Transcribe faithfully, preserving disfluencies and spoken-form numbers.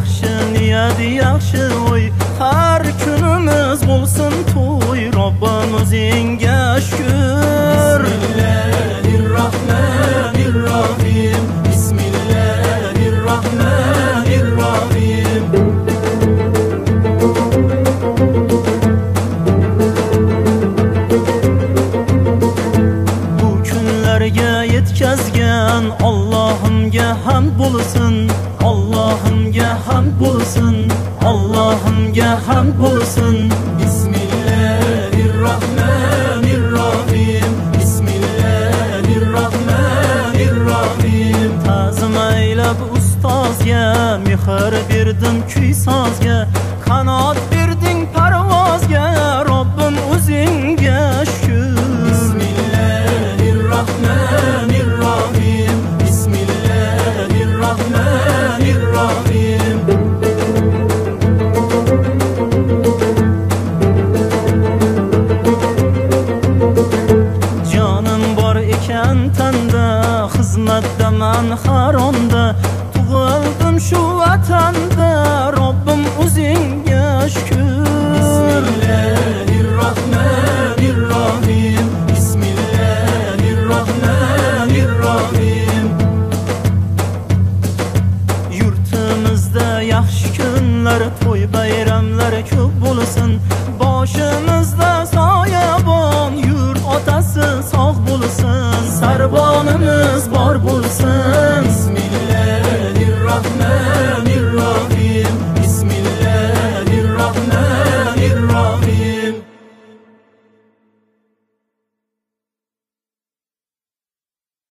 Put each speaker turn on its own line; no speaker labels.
yaxshi niyat, yaxshi o'y, har kunimiz bo'lsin to'y. Robbim o'zingga shukr. Bismillahirrohmanirrohim, Bismillahirrohmanirrohim. Bu kunlarga yetkazgan Allohimga hamd bo'lsin, Allohimga hamd bo'lsin, Allohimga hamd bo'lsin. Bismillahirrohmanirrohim, Bismillahirrohmanirrohim. Ta'zim aylab ustozga, mehr berdim kuy sozga, qanot berding parvozga. Robbim o'zingga shukr. Bismillahirrohmanirrohim, Bismillahirrohmanirrohim. Jonim bor ekan tanda, xizmatdaman har onda, tug'ildim shu vatanda. Robbim o'zingga shukr. Bismillahirrohmanirrohim, Bismillahirrohmanirrohim. Yurtimizda yaxshi kunlar, to'y bayramlar ko'p bo'lsin, boshimizda